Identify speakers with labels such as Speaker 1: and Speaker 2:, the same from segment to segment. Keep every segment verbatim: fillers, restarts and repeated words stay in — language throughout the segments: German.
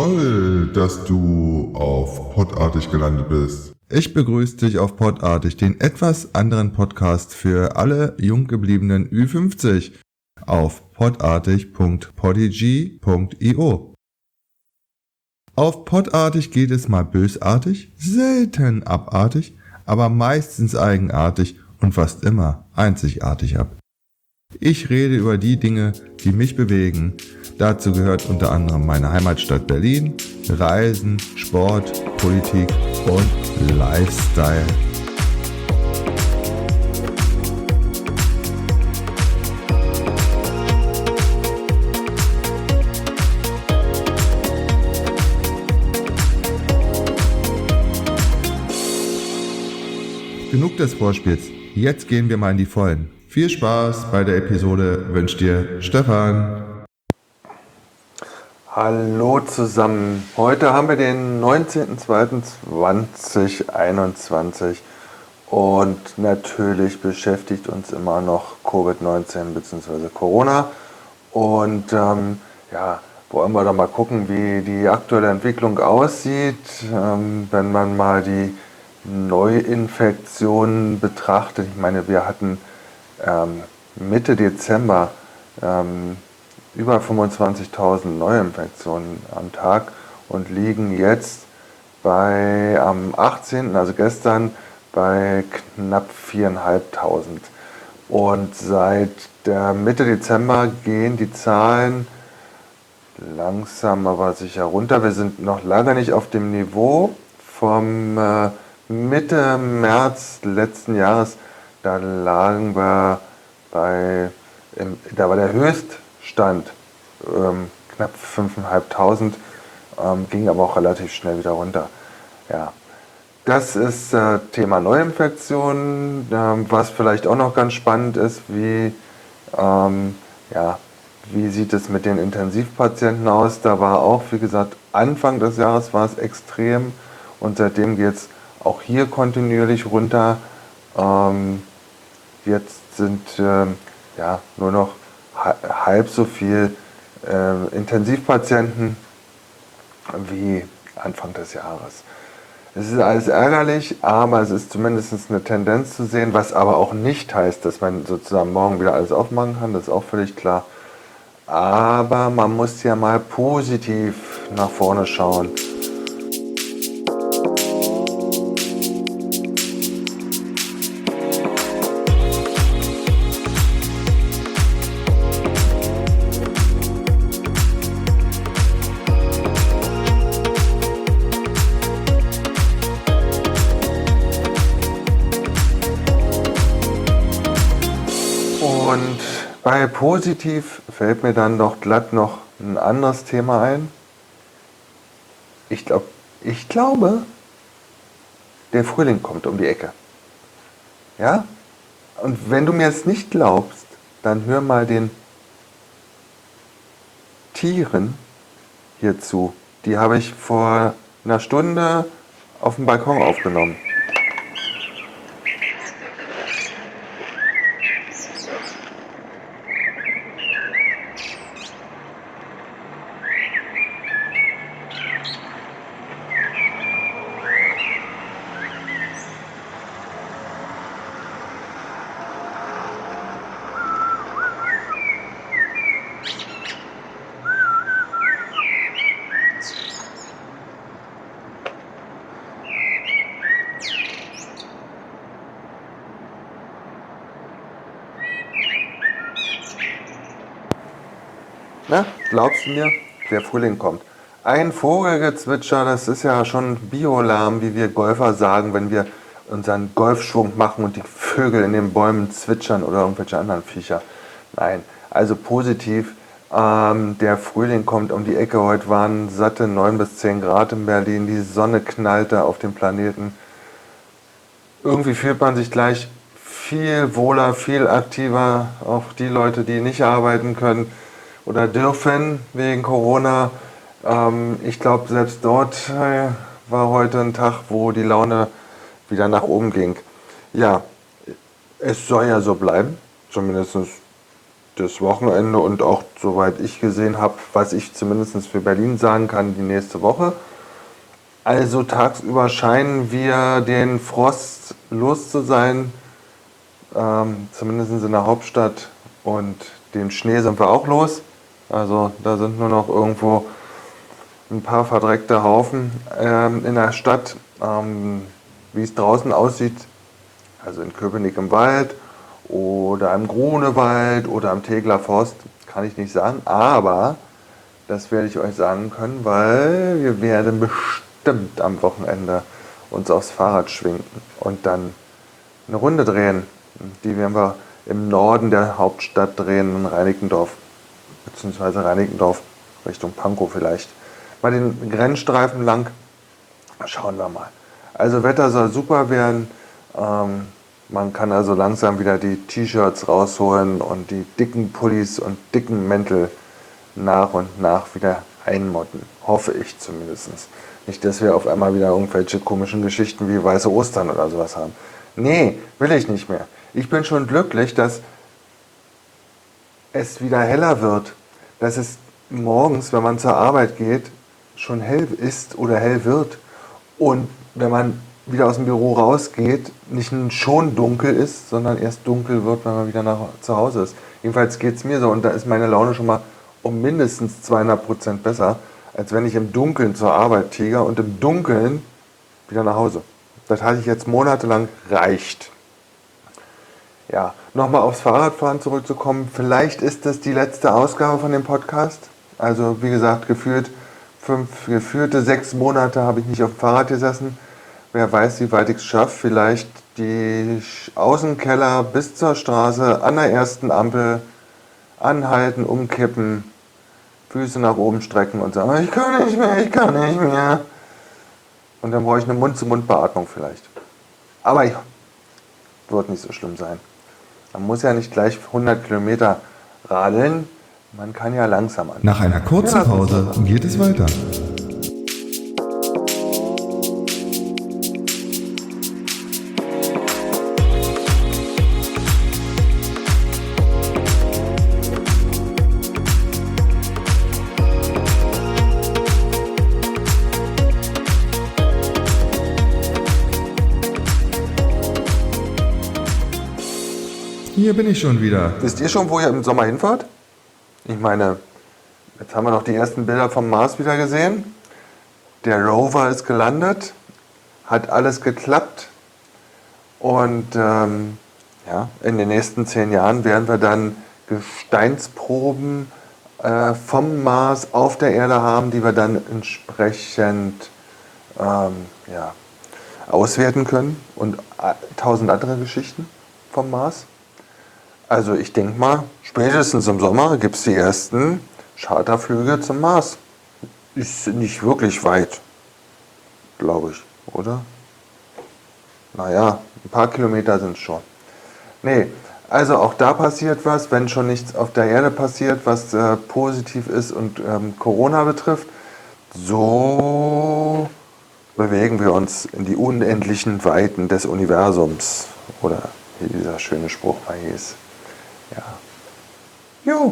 Speaker 1: Toll, dass du auf Podartig gelandet bist. Ich begrüße dich auf Podartig, den etwas anderen Podcast für alle jung gebliebenen Ü fünfzig auf podartig punkt podigy punkt io. Auf Podartig geht es mal bösartig, selten abartig, aber meistens eigenartig und fast immer einzigartig ab. Ich rede über die Dinge, die mich bewegen. Dazu gehört unter anderem meine Heimatstadt Berlin, Reisen, Sport, Politik und Lifestyle. Genug des Vorspiels, jetzt gehen wir mal in die Vollen. Viel Spaß bei der Episode wünscht dir Stefan.
Speaker 2: Hallo zusammen, heute haben wir den neunzehnten zweiten zweitausendeinundzwanzig und natürlich beschäftigt uns immer noch Covid neunzehn bzw. Corona und ähm, ja, wollen wir doch mal gucken, wie die aktuelle Entwicklung aussieht, ähm, wenn man mal die Neuinfektionen betrachtet. Ich meine, wir hatten ähm, Mitte Dezember ähm, über fünfundzwanzigtausend Neuinfektionen am Tag und liegen jetzt bei am achtzehnten, also gestern, bei knapp viertausendfünfhundert. Und seit der Mitte Dezember gehen die Zahlen langsam aber sicher runter. Wir sind noch lange nicht auf dem Niveau vom äh, Mitte März letzten Jahres. Da lagen wir bei, im, da war der Höchststand ähm, knapp fünftausendfünfhundert, ähm, ging aber auch relativ schnell wieder runter. Ja, das ist äh, Thema Neuinfektionen. Ähm, was vielleicht auch noch ganz spannend ist, wie, ähm, ja, wie sieht es mit den Intensivpatienten aus? Da war auch, wie gesagt, Anfang des Jahres war es extrem und seitdem geht es auch hier kontinuierlich runter. Ähm, jetzt sind ähm, ja, nur noch halb so viel äh, Intensivpatienten wie Anfang des Jahres. Es ist alles ärgerlich, aber es ist zumindest eine Tendenz zu sehen, was aber auch nicht heißt, dass man sozusagen morgen wieder alles aufmachen kann, das ist auch völlig klar. Aber man muss ja mal positiv nach vorne schauen. Und bei positiv fällt mir dann doch glatt noch ein anderes Thema ein. Ich, glaub, ich glaube, der Frühling kommt um die Ecke. Ja? Und wenn du mir es nicht glaubst, dann hör mal den Tieren hier zu. Die habe ich vor einer Stunde auf dem Balkon aufgenommen. Na, glaubst du mir, der Frühling kommt. Ein Vogelgezwitscher, das ist ja schon Biolärm, wie wir Golfer sagen, wenn wir unseren Golfschwung machen und die Vögel in den Bäumen zwitschern oder irgendwelche anderen Viecher. Nein, also positiv, ähm, der Frühling kommt um die Ecke. Heute waren satte neun bis zehn Grad in Berlin, die Sonne knallte auf dem Planeten. Irgendwie fühlt man sich gleich viel wohler, viel aktiver, auch die Leute, die nicht arbeiten können oder dürfen wegen Corona. Ähm, ich glaube, selbst dort äh, war heute ein Tag, wo die Laune wieder nach oben ging. Ja, es soll ja so bleiben, zumindest das Wochenende und auch, soweit ich gesehen habe, was ich zumindest für Berlin sagen kann, die nächste Woche. Also tagsüber scheinen wir den Frost los zu sein, ähm, zumindest in der Hauptstadt, und den Schnee sind wir auch los. Also da sind nur noch irgendwo ein paar verdreckte Haufen ähm, in der Stadt. Ähm, wie es draußen aussieht, also in Köpenick im Wald oder im Grunewald oder am Tegeler Forst, kann ich nicht sagen. Aber das werde ich euch sagen können, weil wir werden bestimmt am Wochenende uns aufs Fahrrad schwingen und dann eine Runde drehen. Die werden wir im Norden der Hauptstadt drehen, in Reinickendorf, beziehungsweise Reinickendorf Richtung Pankow vielleicht. Bei den Grenzstreifen lang, schauen wir mal. Also Wetter soll super werden. Ähm, man kann also langsam wieder die T-Shirts rausholen und die dicken Pullis und dicken Mäntel nach und nach wieder einmotten. Hoffe ich zumindest. Nicht, dass wir auf einmal wieder irgendwelche komischen Geschichten wie weiße Ostern oder sowas haben. Nee, will ich nicht mehr. Ich bin schon glücklich, dass es wieder heller wird. Dass es morgens, wenn man zur Arbeit geht, schon hell ist oder hell wird. Und wenn man wieder aus dem Büro rausgeht, nicht schon dunkel ist, sondern erst dunkel wird, wenn man wieder nach, zu Hause ist. Jedenfalls geht es mir so, und da ist meine Laune schon mal um mindestens zweihundert Prozent besser, als wenn ich im Dunkeln zur Arbeit tiger und im Dunkeln wieder nach Hause. Das hatte ich jetzt monatelang reicht. Ja, nochmal aufs Fahrradfahren zurückzukommen. Vielleicht ist das die letzte Ausgabe von dem Podcast. Also wie gesagt, gefühlt fünf, gefühlte sechs Monate habe ich nicht auf dem Fahrrad gesessen. Wer weiß, wie weit ich es schaffe. Vielleicht die Außenkeller bis zur Straße, an der ersten Ampel anhalten, umkippen, Füße nach oben strecken und sagen, ich kann nicht mehr, ich kann nicht mehr. Und dann brauche ich eine Mund-zu-Mund-Beatmung vielleicht. Aber ja, wird nicht so schlimm sein. Man muss ja nicht gleich hundert Kilometer radeln, man kann ja langsam an.
Speaker 1: Nach einer kurzen Pause geht es weiter. Hier bin ich schon wieder.
Speaker 2: Wisst ihr schon, wo ihr im Sommer hinfahrt? Ich meine, jetzt haben wir noch die ersten Bilder vom Mars wieder gesehen. Der Rover ist gelandet, hat alles geklappt. Und ähm, ja, in den nächsten zehn Jahren werden wir dann Gesteinsproben äh, vom Mars auf der Erde haben, die wir dann entsprechend ähm, ja, auswerten können. Und äh, tausend andere Geschichten vom Mars. Also ich denke mal, spätestens im Sommer gibt es die ersten Charterflüge zum Mars. Ist nicht wirklich weit, glaube ich, oder? Naja, ein paar Kilometer sind es schon. Nee, also auch da passiert was, wenn schon nichts auf der Erde passiert, was äh, positiv ist und ähm, Corona betrifft. So bewegen wir uns in die unendlichen Weiten des Universums. Oder wie dieser schöne Spruch mal hieß. Ja. Jo.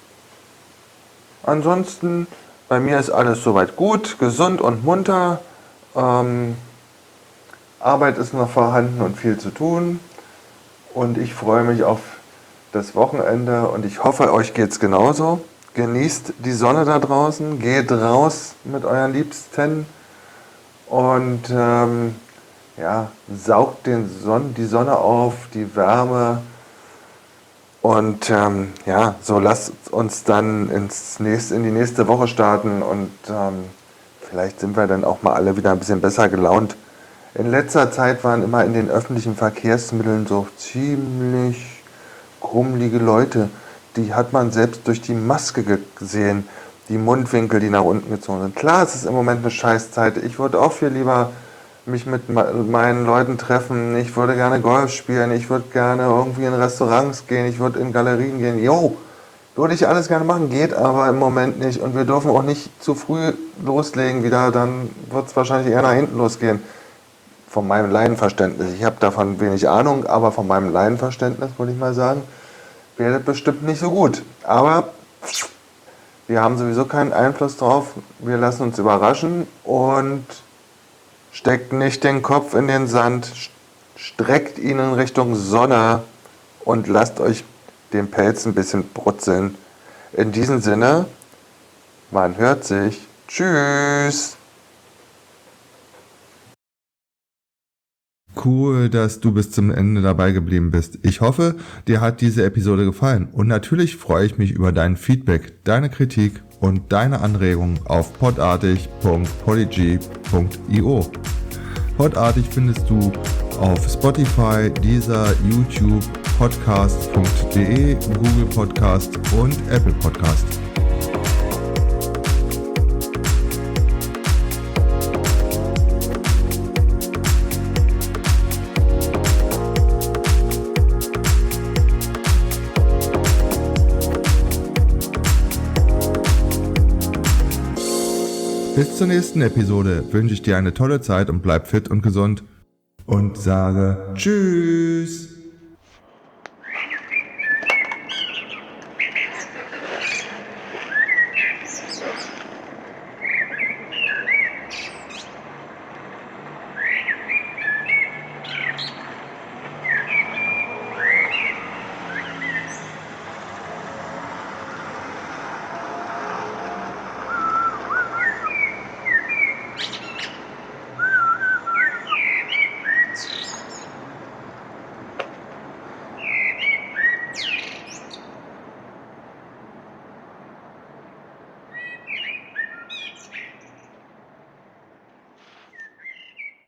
Speaker 2: Ansonsten, bei mir ist alles soweit gut, gesund und munter. Ähm, Arbeit ist noch vorhanden und viel zu tun. Und ich freue mich auf das Wochenende und ich hoffe, euch geht's genauso. Genießt die Sonne da draußen, geht raus mit euren Liebsten und ähm, ja, saugt den Son- die Sonne auf, die Wärme. Und ähm, ja, so lasst uns dann ins nächste, in die nächste Woche starten und ähm, vielleicht sind wir dann auch mal alle wieder ein bisschen besser gelaunt. In letzter Zeit waren immer in den öffentlichen Verkehrsmitteln so ziemlich krummelige Leute. Die hat man selbst durch die Maske gesehen, die Mundwinkel, die nach unten gezogen sind. Klar, es ist im Moment eine Scheißzeit. Ich würde auch viel lieber mich mit meinen Leuten treffen, ich würde gerne Golf spielen, ich würde gerne irgendwie in Restaurants gehen, ich würde in Galerien gehen. Jo, würde ich alles gerne machen, geht aber im Moment nicht. Und wir dürfen auch nicht zu früh loslegen wieder, dann wird es wahrscheinlich eher nach hinten losgehen. Von meinem Laienverständnis. Ich habe davon wenig Ahnung, aber von meinem Laienverständnis, würde ich mal sagen, werdet bestimmt nicht so gut. Aber wir haben sowieso keinen Einfluss drauf. Wir lassen uns überraschen und steckt nicht den Kopf in den Sand, streckt ihn in Richtung Sonne und lasst euch den Pelz ein bisschen brutzeln. In diesem Sinne, man hört sich. Tschüss.
Speaker 1: Cool, dass du bis zum Ende dabei geblieben bist. Ich hoffe, dir hat diese Episode gefallen und natürlich freue ich mich über dein Feedback, deine Kritik und deine Anregungen auf podartig punkt polyg punkt io. Podartig findest du auf Spotify, Deezer, YouTube, podcast punkt de, Google Podcast und Apple Podcast. Bis zur nächsten Episode wünsche ich dir eine tolle Zeit und bleib fit und gesund und sage Tschüss.